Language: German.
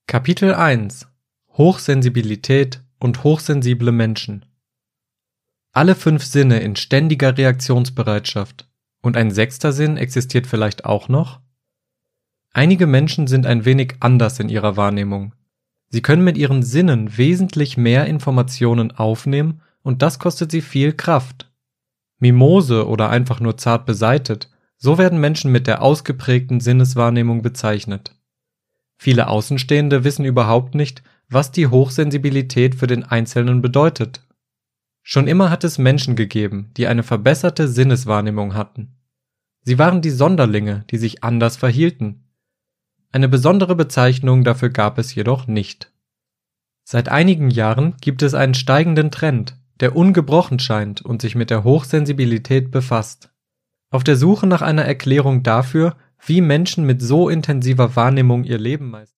Kapitel 1: Hochsensibilität und hochsensible Menschen. Alle 5 Sinne in ständiger Reaktionsbereitschaft. Und ein 6. Sinn existiert vielleicht auch noch? Einige Menschen sind ein wenig anders in ihrer Wahrnehmung. Sie können mit ihren Sinnen wesentlich mehr Informationen aufnehmen und das kostet sie viel Kraft. Mimose oder einfach nur zart beseitet, so werden Menschen mit der ausgeprägten Sinneswahrnehmung bezeichnet. Viele Außenstehende wissen überhaupt nicht, was die Hochsensibilität für den Einzelnen bedeutet. Schon immer hat es Menschen gegeben, die eine verbesserte Sinneswahrnehmung hatten. Sie waren die Sonderlinge, die sich anders verhielten. Eine besondere Bezeichnung dafür gab es jedoch nicht. Seit einigen Jahren gibt es einen steigenden Trend, der ungebrochen scheint und sich mit der Hochsensibilität befasst. Auf der Suche nach einer Erklärung dafür, wie Menschen mit so intensiver Wahrnehmung ihr Leben meistern.